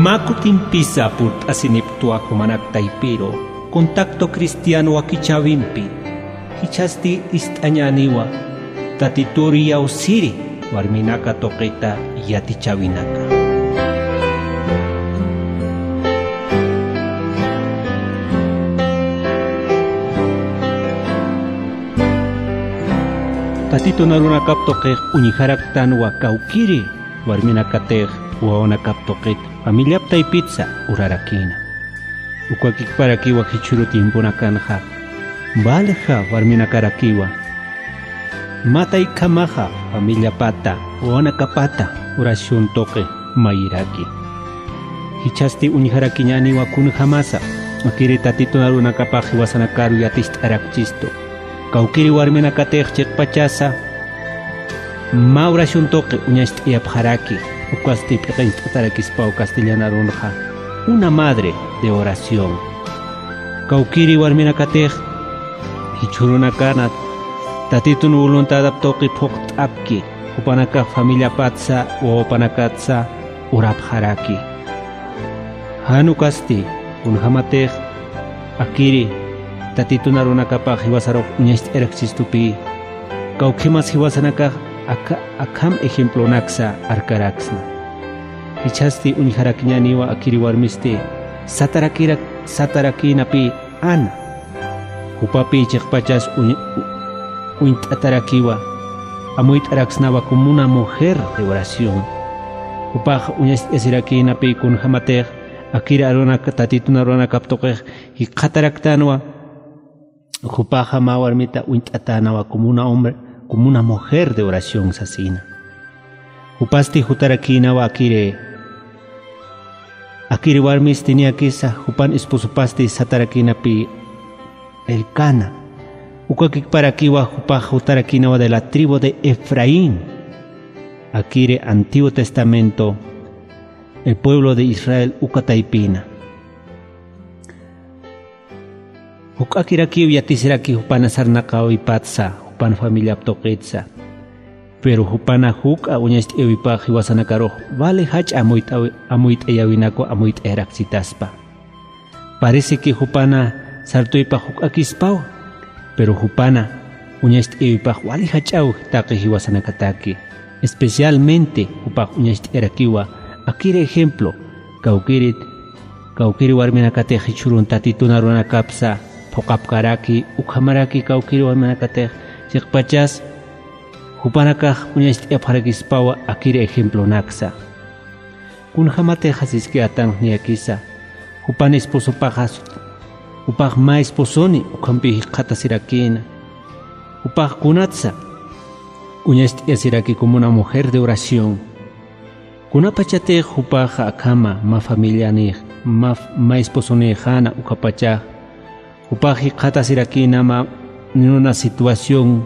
Makutin pisa put asiniptua kumanak taipiro, contacto cristiano akichavimpi, hichasti istanyaniwa, tatituri yausiri, warminaka toqueta yatichabinaka. Tatito naruna kaptoqej uniharaktan wa kaukiri warmina katej waona kaptoqet familia pizza urarakina ukwakik parakiwa hichurutinpuna kanja valja warmina karakiwa matay kamaja familia pata waona kapata oración toque mairaki hichasti uniharakiñani wa kunjamasa makiri tatito naruna kapaji wasanakaru yatist arakchisto kaukiri warmina katej chekpachasa maura shuntoque uñast iapjaraki ukwasti pitarakispa castellana ronja una madre de oración kaukiri warmina katej hichuruna kanat tatitun voluntad aptoqi phoqt apki upanaka familia patsa o upanakatsa urapjaraki hanukasti unhamatej akiri tatituna runakapaj hiwasarok uñast erakchistupi kaukimas hiwasanakaj akam ejemplo naksa arkaraksna hichasti uniharakiñaniwa akiri warmisti satarakinapi ana upapi chekpachas uint'atarakiwa amuit araksnawa como una mujer de oración upaj uñast esirakinapi kunhamatej akiri aruna tatituna runa kaptoqej hiqataraktanwa upaja ma warmita uint'atanawa como una mujer de oración sasina. Upasti jutarakina wa akire warmis tenía kisa upan esposupasti satarakina pi el Cana. Ukakik parakiwa upa jutarakina wa de la tribu de Efraín. Akire Antiguo Testamento, el pueblo de Israel ukataipina. Ukakiraki yatisiraki upana sarnakaw ipatsa pan familia aptoqetsa pero hupana huk a uñast ewipa hiwasanakaro vale hach amuit eyawinako amuit eraxitaspa parece que hupana sartoipa huk akispao pero hupana uñast ewipa vale hachaw taqi hiwasanakataki especialmente hupa uñast erakiwa akire ejemplo kaukiri warminakate hichurun tatituna runakapsa phokapkaraki ukhamaraki kaukiri warminakate chekpachas hupanakaj uñast epharakispawa akiri ejemplo naksa kunhamate hasiski atan niakisa hupan esposo pajas upaj ma esposoni ukhampi qatasirakin upaj kunatsa uñast esiraki como una mujer de oración kunapachate hupaja akama ma familia ni ma esposoni jana ukapacha upaji qatasirakin ma en una situación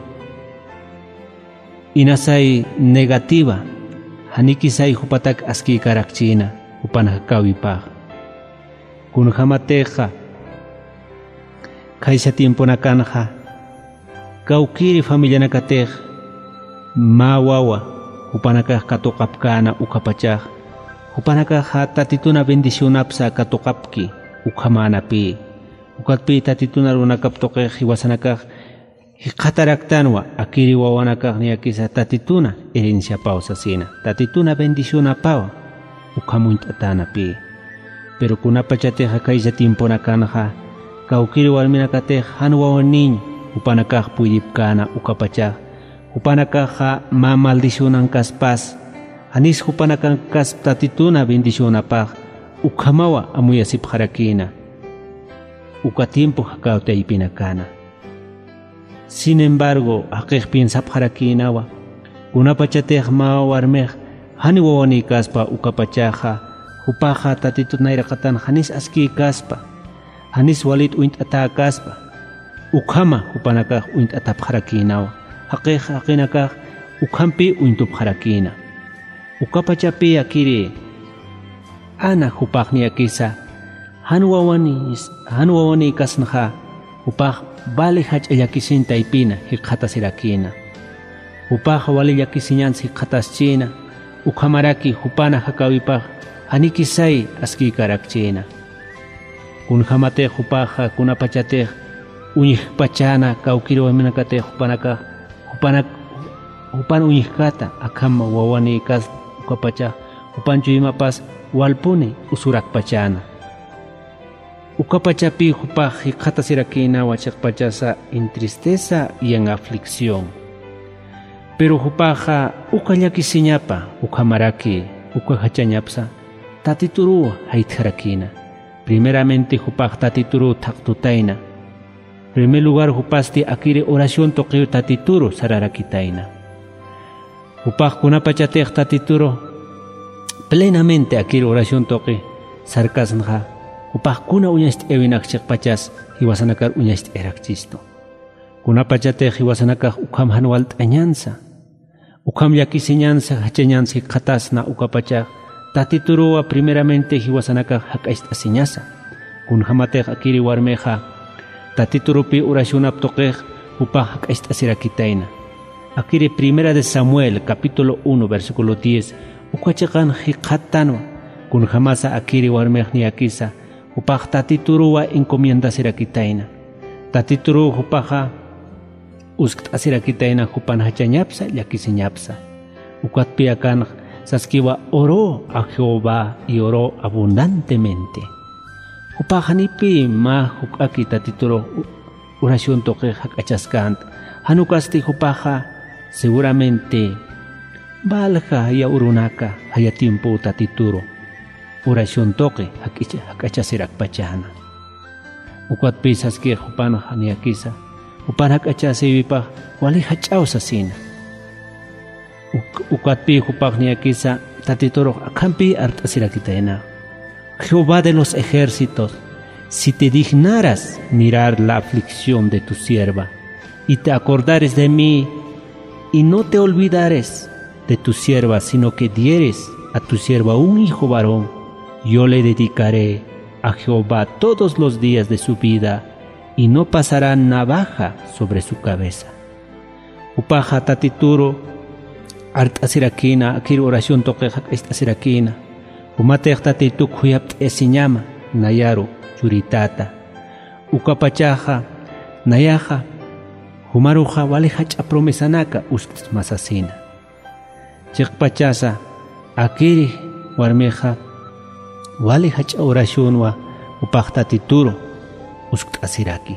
inasai negativa hanikisai hupatak aski karakchina upanakawipa kunhamateja kaisa tiempo nakanja kaukiri familia nakatej mawawa upanakaj katokapkana ukapachaj upanakaj tatituna bendición apsa katokapki ukhamanapi ukatpi tatituna runakaptokej hiwasanakaj hiqataraktanwa akiri wawanakaj niakisa tatituna herencia pausasina tatituna bendición apawa ukhamuint'atanapi pero kunapachateja kaisa tiempo nakanja kaukiri warminakatej hanwawan niño upanakaj puyipkana ukapachaj upanakaj ma maldicionan kaspas hanis upanakan kas tatituna bendición apaj ukhamawa amuyasipharakina uka tiempo hakawtaipinakana. Sin embargo, aquel piensa para quinawa, una pachatej ma warmej, hani wawani kaspa ukapachaja, upaja tatitut nairakatan hanis aski kaspa, hanis walit uint ata kaspa, ukama upanakaj uint atap harakinawa, aquel hakinakaj ukampi uintub harakina, ukapachapi akiri, ana upajni akisa, hanwawani kasnaha, upaj vale hach ellakisin taipina hiqhatasirakina upaja vale llakisinyan hiqhataschina ukhamaraki hupana hakawipaj hanikisay aski karakchina. Kun hamate hupaja kunapachate uñih pachana kaukiro eminakate hupanaka hupan uñih kata akama wawani kas ukapacha hupanchu imapas walpuni usurak pachana. Ukapachapi hupaji kata sirakina wachakpachasa en tristeza y en aflicción. Pero hupaja ukallakisiñapa ukamaraki ukahachañapsa tatituru haitharakina. Primeramente hupaj tatituru taktutaina. Primer lugar hupasti akiri oración toqeo tatituru sararakitaina. Hupaj kunapachatej tatituru plenamente akiri oración toqe sarkasnja. Hupaj kuna uñast ewinakchik pachas hiwasanakar uñast erakchisto. Kunapachatej hiwasanakaj ukam hanwalt añanza. Ukam yakisiñanza hachañanza katasna ukapachaj tatituruwa primeramente hiwasanakaj hakaist asiñasa. Kun hamatej akiri warmeja tatiturupi oración aptoqej upaj hakaist asirakitaina. Akiri primera de Samuel capítulo 1 versículo 10 ukachakan hikhatanwa kun hamasa akiri warmej niakisa upaj tatituruwa encomienda sirakitaina. Tatituru upaja uskt asirakitaina hupan hachañapsa yakisiñapsa. Ukatpi akan saskiwa oró a Jehová y oró abundantemente. Upajanipi ma hukaki tatituro oración toque hakachaskant. Hanukasti hupaja seguramente balja haya urunaka haya tiempo tatituro. Oración toque hakachasirak pachana. Ukatpi saski hupan haniakisa. Upan hakachasivipa wali hachawsasina. Ukatpi hupagniakisa tatitoro akampi artasirakitaina. Jehová de los ejércitos, si te dignaras mirar la aflicción de tu sierva y te acordares de mí y no te olvidares de tu sierva, sino que dieres a tu sierva un hijo varón, yo le dedicaré a Jehová todos los días de su vida y no pasará navaja sobre su cabeza. Upaja tatituro art asirakina akir oración toqejak asirakina umatej tatituk huyapt esiñama nayaru churitata ukapachaja nayaja humaruja walihach promesanaka uskt masasina chiqpachasa akiri warmeja walihach oracionwa upaj tatituro uskt asiraki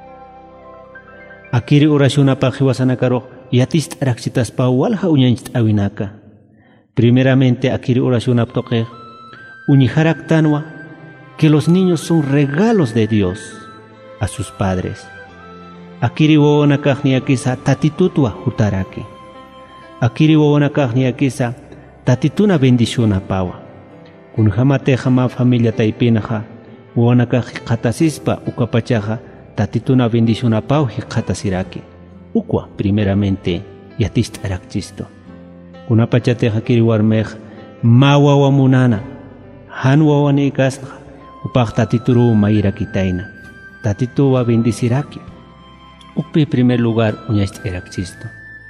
akiri oración apaj hiwasanakaro yatist araxitas pa walha uñanchit awinaka. Primeramente akiri oración aptoque uñiharaktanwa que los niños son regalos de Dios a sus padres. Akiri wawonakaj niakisa tatitutwa hutaraki. Akiri wawonakaj niakisa tatituna bendición apawa. Kun hamate hama familia taipinaja wawonakaj qatasispa ukapachaja tatituna bendición apaw hiqatasiraki. Ukwa primeramente yatist arakchisto. Kunapachate hakiri warmej mawawa munana hanwawani kasna upaj tatituru maira kitaina. Tatituwa bendiciraki. Ukpi primer lugar uñast erakchisto.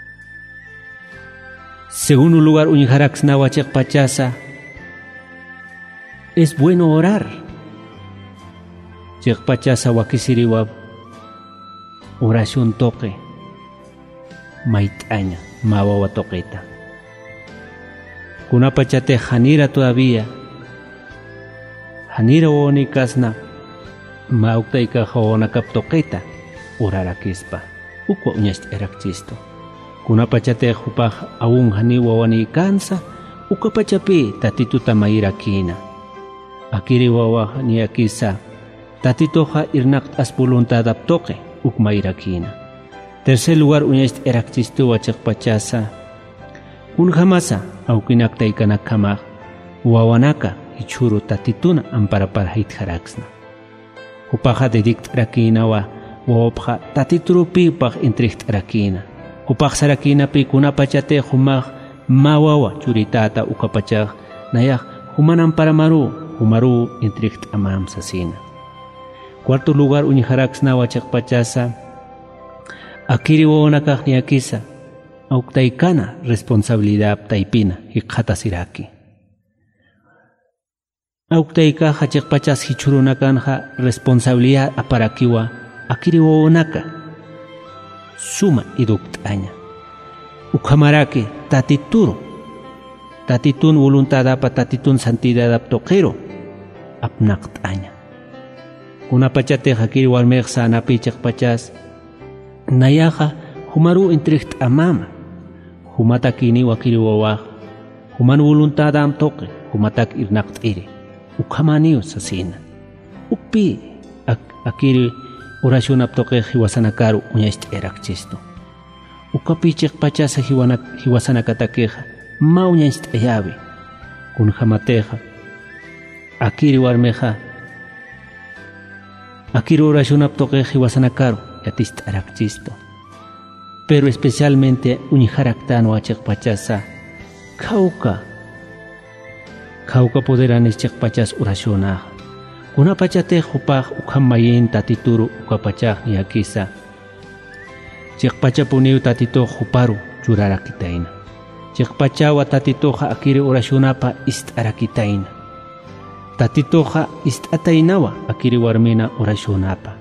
Segundo lugar uñiharaksna wachek pachasa. Es bueno orar. Chek pachasa wakisiriwa oración toque. Maitaña, mawawa toqueta. Kunapachate hanira todavía. Hanira woni kasna. Mauktaika hawana kap toqueta. Urarakispa. Ukwa uñast erakchisto. Kunapachate hupaj aún haniwa wani kansa. Ukapachapi tatituta mairakina. Akiri wawa niakisa. Tatitoja irnakt as voluntad aptoque. Ukmairakina. Tercer lugar uñast erakchisto wachakpachasa. Kun hamasa aukinaktaikanakamaj wawanaka ichuru tatituna amparapara hitharaksna. Hupaja dedikt rakinawa wawapja tatiturupi upaj intrikt rakina. Hupaj sarakina pi kunapachate humaj mawawa churitata ukapachaj nayaj humanan humaru intrikt amam sasina. Cuarto lugar uñiharaksna wachakpachasa. Akiri wawonakaj niakisa auktaikana responsabilidad taipina hiqhatasiraki. Auktaika hachikpachas hichurunakanja responsabilidad aparakiwa akiriwonaka suma iduktaña ukamarake tatitun voluntad apa tatitun santidad aptoqero apnaqtaña kunapachate hakiri warmeq sanapi chiqpachas nayaja humaru intricht amama humatakini wakiriwawaq human voluntad amtoqe humatak irnaqt'iri ukamaniu sasina upi akiri oración aptoqe hiwasanakaru uñayst'erakchisto ukapi chiqpachasa hiwasanakatakeja ma uñayst'eyawi kunjamateja akiri warmeja akiri oración aptoqe hiwasanakaru yatist'erakchisto pero especialmente uñijaraktano achiqpachasa Kauka poderanes chiqpachas oracionaja kunapachate hupaj ukamayin tatituru ukapachaj yakisa chiqpacha puniu tatito huparu churarakitaina chiqpachawa tatitoja akiri oracionapa ist'arakitaina tatitoja ist'atainawa akiri warmina oracionapa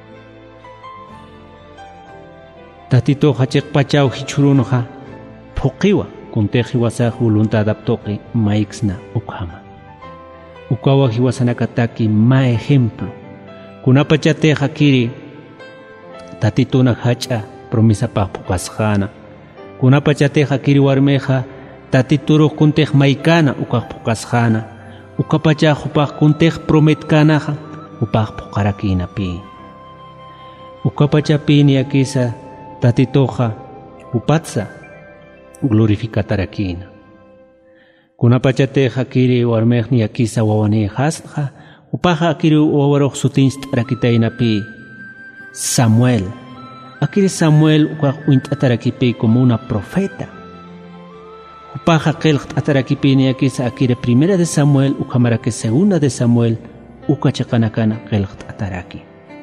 tatitoja chiqpachaw hichurunja phuqiwa kunteji wasaq voluntad aptoqi maixna ukhama ukawa hiwasanakataki ma ejemplo kunapachate hakiri tatituna hacha promesa pa pukasjana kunapachate hakiri warmeja tatituru kuntej maikana ukaq pukasjana ukapacha hupaq kuntej prometkanaja upaq pukarakina pi ukapacha pi yakisa tatitoja upatsa glorificatarakina kunapachate hakiri warmeq yakisa wawani hasqa upaja akiri wawaroq sutinst'arakitaina pi Samuel akiri Samuel ukaq uint'atarakipi como una profeta upaja qilqt'atarakipi yakisa akiri primera de Samuel ukamarake segunda de Samuel ukachaqanakana qilqt'ataraki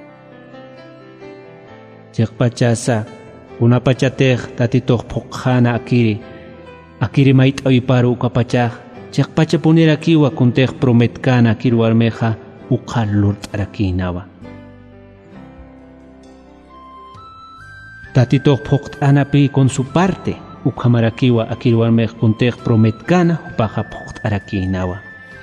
chiqpachasa kunapachatej tatitoq phuqjana akiri mait'awiparu ukapachaj chiqpacha punirakiwa kuntej prometkana akiri warmeja uqal lurt'arakinawa tatitoq phuqt'anapi con su parte ukamarakiwa akiri warmej kuntej prometkana upaja phuqt'arakinawa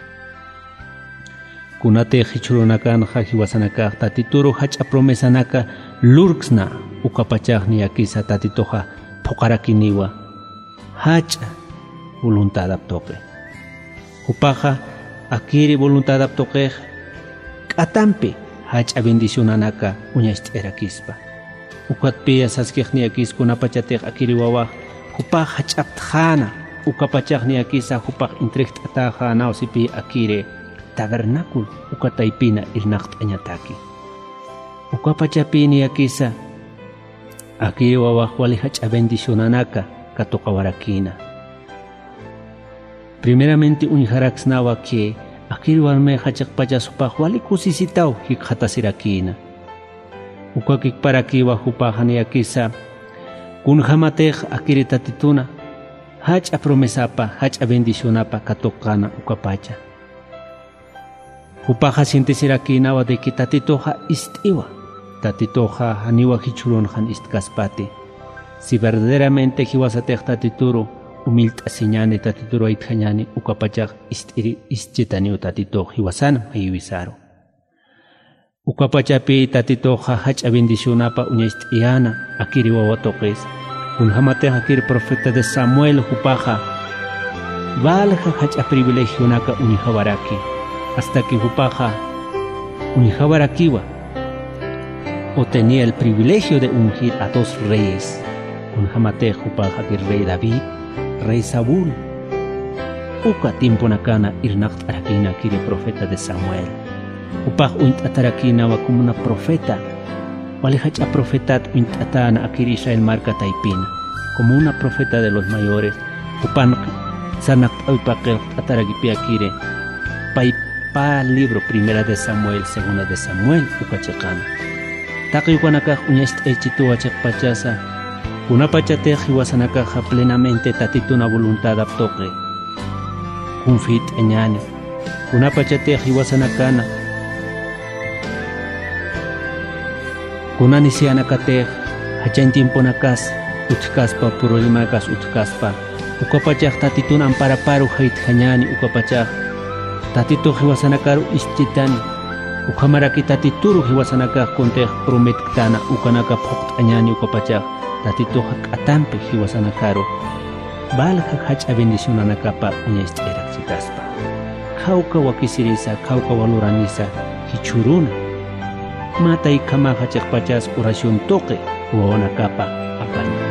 kunatej hichurunakanja hiwasanakaj tatituru hach'a promesanaka lurksna ukapachajni yakisa tatitoja phuqarakiniwa hach'a voluntad aptoqe upaja akiri voluntad aptoqej k'atampi hach'a bendicionanaka uñayst'erakispa ukatpi asaskejni yakis kunapachatej akiri wawaj upaj hach'aptjana ukapachajni yakisa upaj intriqt'atajana osipi akiri tabernáculo ukataipina irnaqt'añataki ukapachapini yakisa akiri wawaj wali hach'a bendicionanaka katoqawarakina primeramente uñijaraksnawa que akiri warmeja chiqpachas upaj wali kusisitaw hikqhatasirakina ukakikparakiwa upajani yakisa kunjamatej akiri tatituna hach'a promesapa hach'a bendicionapa katoqana ukapacha upaja sientesirakinawa de que tatitoja ist'iwa tatitoja haniwa hichurunjan istkaspati si verdaderamente hiwasatej tatituru humilt'asiñani tatituru aitjañani ukapachaj ischitaniu tatitoj hiwasana mayiwisaro ukapachapi tatitoja hach'a bendicionapa uñayst'iyana akiri wawatoqes kunjamatej akiri profeta de Samuel upaja valja hach'a privilegionaka unijawaraki hasta que upaja unijawarakiwa o tenía el privilegio de ungir a dos reyes kunjamatej upaja que rey David rey Saúl uka tiempo nakana irnaqt'arakina kiri profeta de Samuel upaj uint'atarakinawa como una profeta wali hach'a profetat uint'atana akiri Israel marca taipina como una profeta de los mayores upan sanaqt'awipaqilq'atarakipi akiri pa libro primera de Samuel segunda de Samuel ukachaqana taqiwanakaj uñayst'aychituwa chiqpachasa kunapachatej hiwasanakaja plenamente tatituna voluntad aptoqe kunfit'añani Kunapachatej hiwasanakana. Kunani sianakatej hachan tiempo nakas utkaspa problemakas utkaspa. Ukapachaj tatitun amparaparu hait hañani ukapachaj. Tatito hiwasanakaru ischitani. Ukamaraki tatituru hiwasanakaj kontej prometkana ukanaka phokt añani ukapachaj. Tatito hak atampe hiwasanakaru. Balha hach a bendicionanakapa uñaist eraxitaspa. Kauka wakisirisa, kauka waluranisa, hichuruna. Mata y kama hachakpachas oración toque, uonakapa apaña.